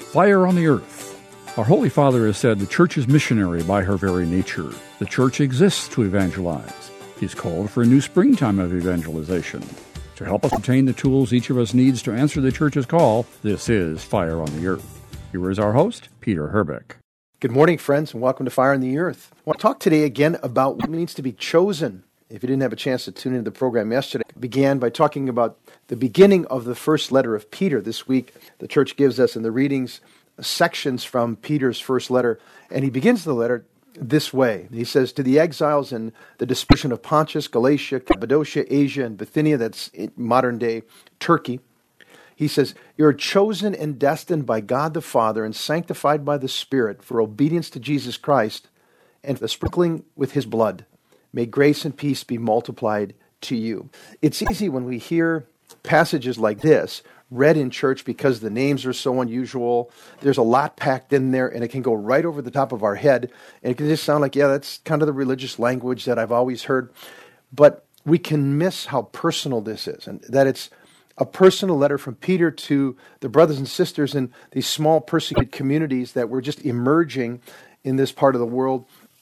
Fire on the Earth. Our Holy Father has said the Church is missionary by her very nature. The Church exists to evangelize. He's called for a new springtime of evangelization. To help us obtain the tools each of us needs to answer the Church's call, this is Fire on the Earth. Here is our host, Peter Herbeck. Good morning, friends, and welcome to Fire on the Earth. I want to talk today again about what it means to be chosen. If you didn't have a chance to tune into the program yesterday, I began by talking about the beginning of the first letter of Peter. This week, the Church gives us in the readings sections from Peter's first letter, and he begins the letter this way. He says, to the exiles in the dispersion of Pontus, Galatia, Cappadocia, Asia, and Bithynia, that's modern-day Turkey, he says, you are chosen and destined by God the Father and sanctified by the Spirit for obedience to Jesus Christ and for the sprinkling with His blood. May grace and peace be multiplied to you. It's easy when we hear passages like this read in church because the names are so unusual. There's a lot packed in there, and it can go right over the top of our head. And it can just sound like, yeah, that's kind of the religious language that I've always heard. But we can miss how personal this is, and that it's a personal letter from Peter to the brothers and sisters in these small persecuted communities that were just emerging in this part of the world.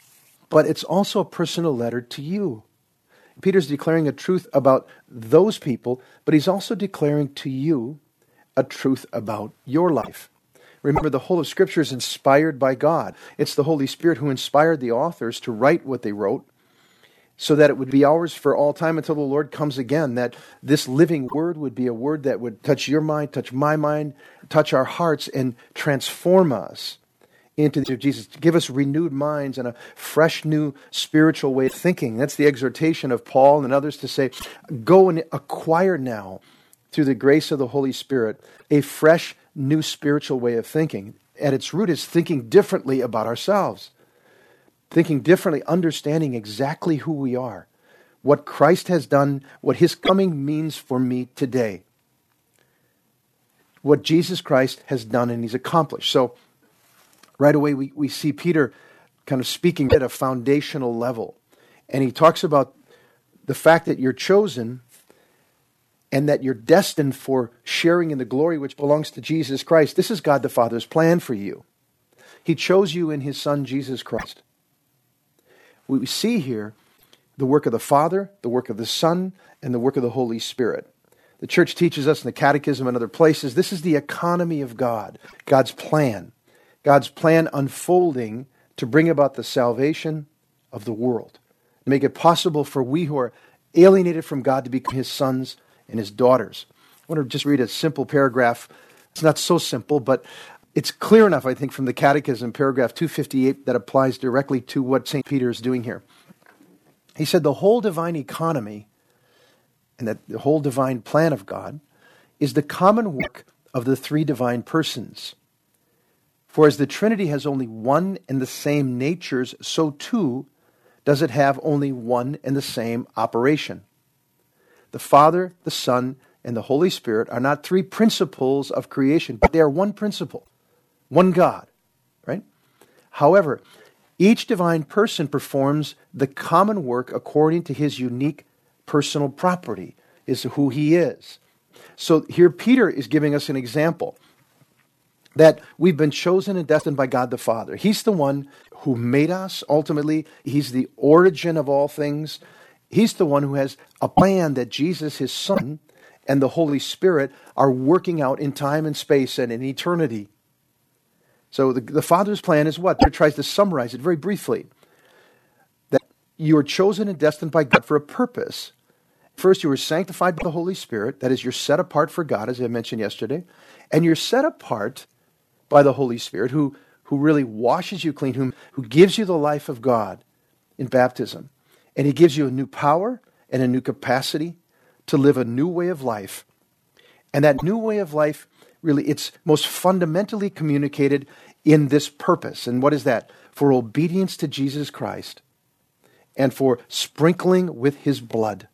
But it's also a personal letter to you. Peter's declaring a truth about those people, but he's also declaring to you a truth about your life. Remember, the whole of Scripture is inspired by God. It's the Holy Spirit who inspired the authors to write what they wrote so that it would be ours for all time until the Lord comes again, that this living word would be a word that would touch your mind, touch my mind, touch our hearts, and transform us into Jesus, give us renewed minds and a fresh new spiritual way of thinking. That's the exhortation of Paul and others to say, go and acquire now, through the grace of the Holy Spirit, a fresh new spiritual way of thinking. At its root is thinking differently about ourselves, thinking differently, understanding exactly who we are, what Christ has done, what His coming means for me today, what Jesus Christ has done and He's accomplished. So, right away, we see Peter kind of speaking at a foundational level. And he talks about the fact that you're chosen and that you're destined for sharing in the glory which belongs to Jesus Christ. This is God the Father's plan for you. He chose you in His Son, Jesus Christ. We see here the work of the Father, the work of the Son, and the work of the Holy Spirit. The Church teaches us in the Catechism and other places, this is the economy of God, God's plan. God's plan unfolding to bring about the salvation of the world. Make it possible for we who are alienated from God to become His sons and His daughters. I want to just read a simple paragraph. It's not so simple, but it's clear enough, I think, from the Catechism, paragraph 258, that applies directly to what St. Peter is doing here. He said, the whole divine economy and that the whole divine plan of God is the common work of the three divine persons. For as the Trinity has only one and the same natures, so too does it have only one and the same operation. The Father, the Son, and the Holy Spirit are not three principles of creation, but they are one principle, one God, right? However, each divine person performs the common work according to his unique personal property, is who he is. So here Peter is giving us an example that we've been chosen and destined by God the Father. He's the one who made us, ultimately. He's the origin of all things. He's the one who has a plan that Jesus, His Son, and the Holy Spirit are working out in time and space and in eternity. So the Father's plan is what? Peter tries to summarize it very briefly. That you are chosen and destined by God for a purpose. First, you were sanctified by the Holy Spirit. That is, you're set apart for God, as I mentioned yesterday. And you're set apart by the Holy Spirit, who really washes you clean, who gives you the life of God in baptism. And He gives you a new power and a new capacity to live a new way of life. And that new way of life, really, it's most fundamentally communicated in this purpose. And what is that? For obedience to Jesus Christ and for sprinkling with His blood.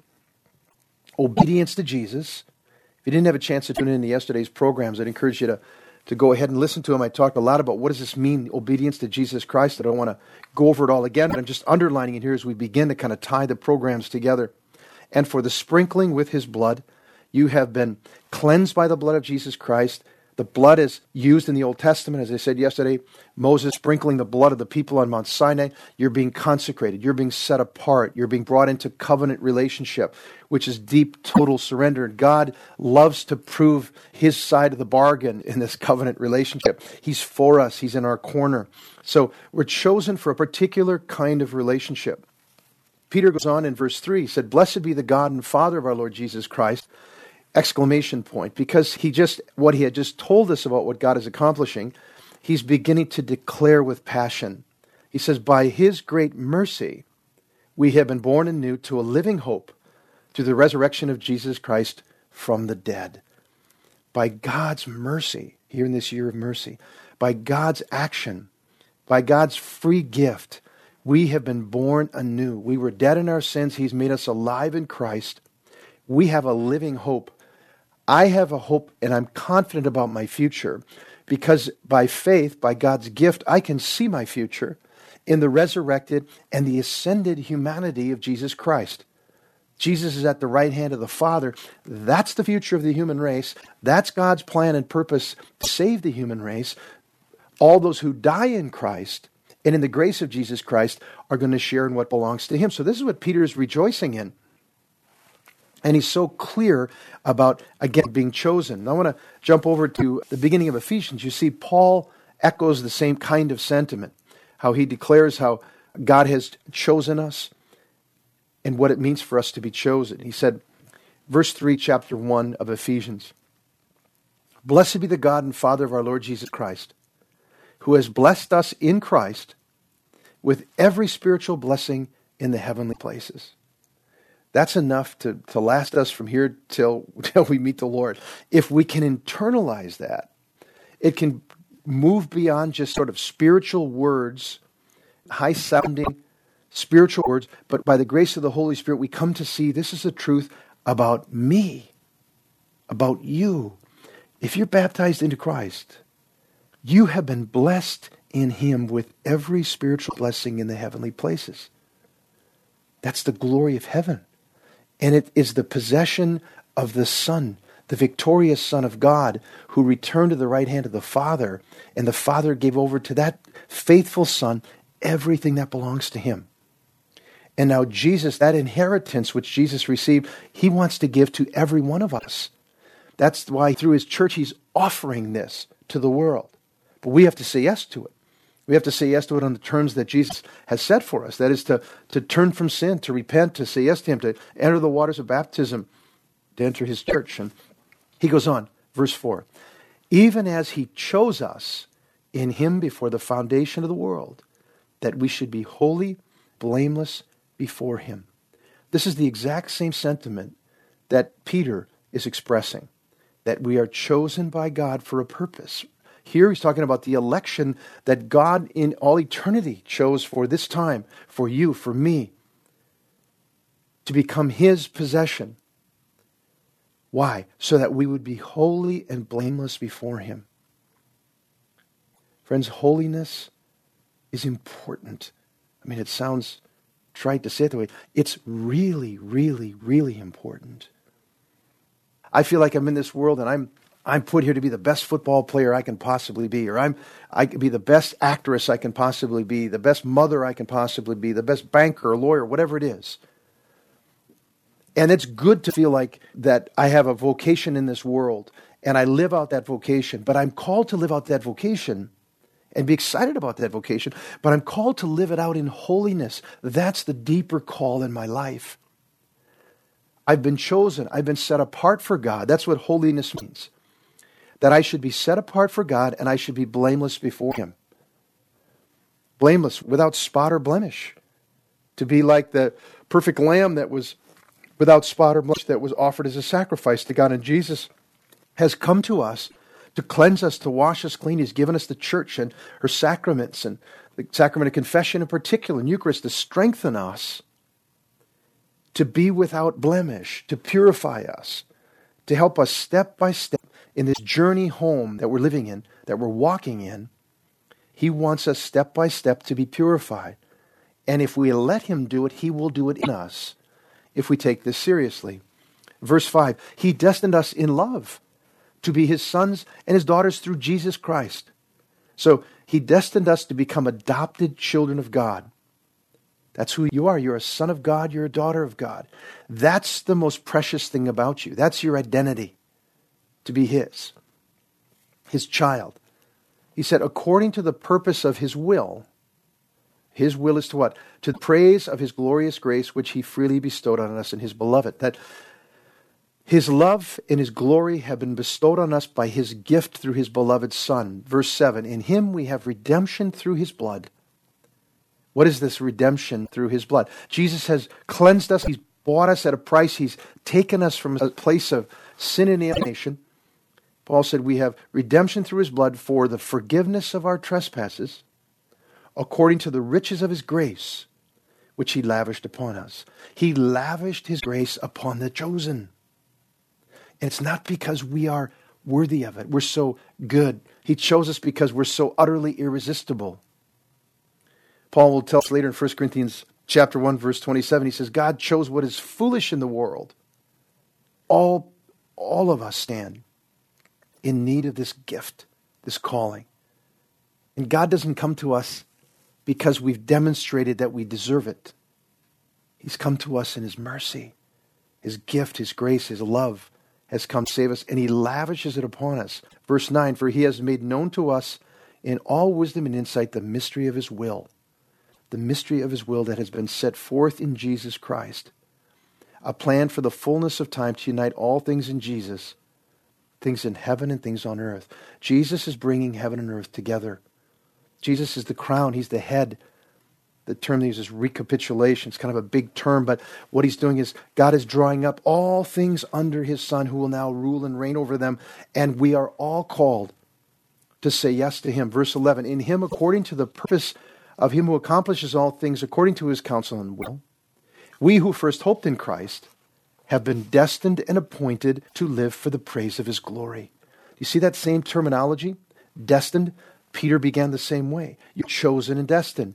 Obedience to Jesus. If you didn't have a chance to tune in to yesterday's programs, I'd encourage you to go ahead and listen to them. I talked a lot about what does this mean, obedience to Jesus Christ. I don't want to go over it all again, but I'm just underlining it here as we begin to kind of tie the programs together. And for the sprinkling with His blood, you have been cleansed by the blood of Jesus Christ The blood is used in the Old Testament, as I said yesterday, Moses sprinkling the blood of the people on Mount Sinai. You're being consecrated. You're being set apart. You're being brought into covenant relationship, which is deep, total surrender. And God loves to prove his side of the bargain in this covenant relationship. He's for us. He's in our corner. So we're chosen for a particular kind of relationship. Peter goes on in verse 3, he said, "Blessed be the God and Father of our Lord Jesus Christ," exclamation point, because what he had just told us about what God is accomplishing, he's beginning to declare with passion. He says, "By his great mercy, we have been born anew to a living hope through the resurrection of Jesus Christ from the dead." By God's mercy, here in this year of mercy, by God's action, by God's free gift, we have been born anew. We were dead in our sins. He's made us alive in Christ. We have a living hope. I have a hope, and I'm confident about my future because by faith, by God's gift, I can see my future in the resurrected and the ascended humanity of Jesus Christ. Jesus is at the right hand of the Father. That's the future of the human race. That's God's plan and purpose to save the human race. All those who die in Christ and in the grace of Jesus Christ are going to share in what belongs to him. So this is what Peter is rejoicing in. And he's so clear about, again, being chosen. I want to jump over to the beginning of Ephesians. You see, Paul echoes the same kind of sentiment, how he declares how God has chosen us and what it means for us to be chosen. He said, verse 3, chapter 1 of Ephesians, "Blessed be the God and Father of our Lord Jesus Christ, who has blessed us in Christ with every spiritual blessing in the heavenly places." That's enough to last us from here till we meet the Lord. If we can internalize that, it can move beyond just sort of spiritual words, high-sounding spiritual words, but by the grace of the Holy Spirit, we come to see this is the truth about me, about you. If you're baptized into Christ, you have been blessed in him with every spiritual blessing in the heavenly places. That's the glory of heaven. And it is the possession of the Son, the victorious Son of God, who returned to the right hand of the Father, and the Father gave over to that faithful Son everything that belongs to him. And now Jesus, that inheritance which Jesus received, he wants to give to every one of us. That's why through his church he's offering this to the world. But we have to say yes to it. We have to say yes to it on the terms that Jesus has set for us. That is to turn from sin, to repent, to say yes to him, to enter the waters of baptism, to enter his church. And he goes on, verse 4, "Even as he chose us in him before the foundation of the world, that we should be holy, blameless before him." This is the exact same sentiment that Peter is expressing, that we are chosen by God for a purpose. Here he's talking about the election that God in all eternity chose for this time, for you, for me, to become his possession. Why? So that we would be holy and blameless before him. Friends, holiness is important. I mean, it sounds trite to say it that way. It's really, really, really important. I feel like I'm in this world and I'm put here to be the best football player I can possibly be, or I can be the best actress I can possibly be, the best mother I can possibly be, the best banker or lawyer, whatever it is. And it's good to feel like that I have a vocation in this world and I live out that vocation, but I'm called to live out that vocation and be excited about that vocation, but I'm called to live it out in holiness. That's the deeper call in my life. I've been chosen. I've been set apart for God. That's what holiness means. That I should be set apart for God and I should be blameless before him. Blameless, without spot or blemish. To be like the perfect lamb that was without spot or blemish that was offered as a sacrifice to God. And Jesus has come to us to cleanse us, to wash us clean. He's given us the church and her sacraments and the sacrament of confession in particular, and Eucharist, to strengthen us, to be without blemish, to purify us, to help us step by step in this journey home that we're living in, that we're walking in. He wants us step by step to be purified. And if we let him do it, he will do it in us if we take this seriously. Verse 5, he destined us in love to be his sons and his daughters through Jesus Christ. So he destined us to become adopted children of God. That's who you are. You're a son of God. You're a daughter of God. That's the most precious thing about you. That's your identity, to be his child. He said, according to the purpose of his will. His will is to what? To the praise of his glorious grace, which he freely bestowed on us in his beloved. That his love and his glory have been bestowed on us by his gift through his beloved Son. Verse 7, in him we have redemption through his blood. What is this redemption through his blood? Jesus has cleansed us. He's bought us at a price. He's taken us from a place of sin and alienation. Paul said we have redemption through his blood for the forgiveness of our trespasses, according to the riches of his grace, which he lavished upon us. He lavished his grace upon the chosen. And it's not because we are worthy of it. We're so good. He chose us because we're so utterly irresistible. Paul will tell us later in 1 Corinthians chapter 1, verse 27, he says, God chose what is foolish in the world. All of us stand in need of this gift, this calling. And God doesn't come to us because we've demonstrated that we deserve it. He's come to us in his mercy. His gift, his grace, his love has come to save us, and he lavishes it upon us. Verse 9, for he has made known to us in all wisdom and insight the mystery of his will. The mystery of his will that has been set forth in Jesus Christ. A plan for the fullness of time to unite all things in Jesus, things in heaven and things on earth. Jesus is bringing heaven and earth together. Jesus is the crown. He's the head. The term they use is recapitulation. It's kind of a big term, but what he's doing is God is drawing up all things under his Son who will now rule and reign over them, and we are all called to say yes to him. Verse 11, in him according to the purpose of him who accomplishes all things according to his counsel and will, we who first hoped in Christ have been destined and appointed to live for the praise of his glory. You see that same terminology? Destined. Peter began the same way. You're chosen and destined.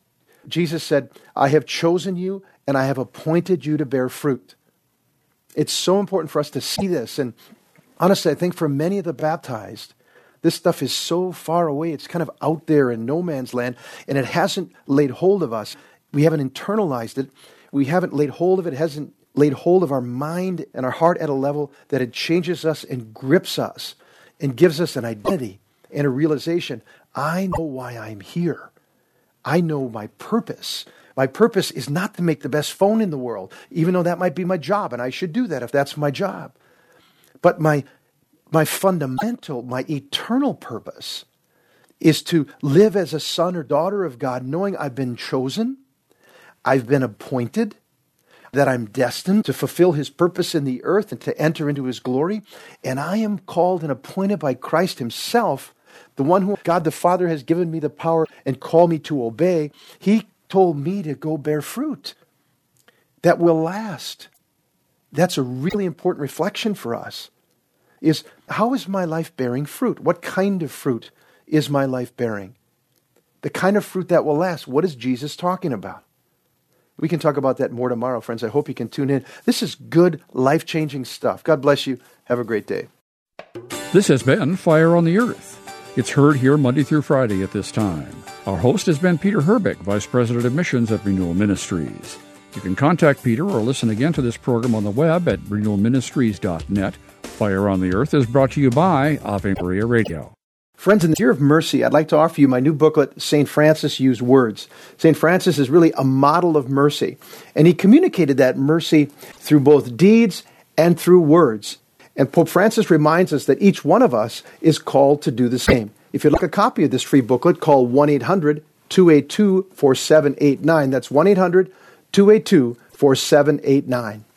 Jesus said, I have chosen you and I have appointed you to bear fruit. It's so important for us to see this. And honestly, I think for many of the baptized, this stuff is so far away. It's kind of out there in no man's land, and it hasn't laid hold of us. We haven't internalized it. We haven't laid hold of it. It hasn't laid hold of our mind and our heart at a level that it changes us and grips us and gives us an identity and a realization. I know why I'm here. I know my purpose. My purpose is not to make the best phone in the world, even though that might be my job, and I should do that if that's my job. But my fundamental, my eternal purpose is to live as a son or daughter of God, knowing I've been chosen, I've been appointed, that I'm destined to fulfill his purpose in the earth and to enter into his glory. And I am called and appointed by Christ himself, the one who God the Father has given me the power and called me to obey. He told me to go bear fruit that will last. That's a really important reflection for us. Is how is my life bearing fruit? What kind of fruit is my life bearing? The kind of fruit that will last. What is Jesus talking about? We can talk about that more tomorrow, friends. I hope you can tune in. This is good, life-changing stuff. God bless you. Have a great day. This has been Fire on the Earth. It's heard here Monday through Friday at this time. Our host has been Peter Herbeck, Vice President of Missions at Renewal Ministries. You can contact Peter or listen again to this program on the web at renewalministries.net. Fire on the Earth is brought to you by Ave Maria Radio. Friends, in the year of mercy, I'd like to offer you my new booklet, St. Francis Used Words. St. Francis is really a model of mercy, and he communicated that mercy through both deeds and through words. And Pope Francis reminds us that each one of us is called to do the same. If you'd like a copy of this free booklet, call 1-800-282-4789. That's 1-800-282-4789.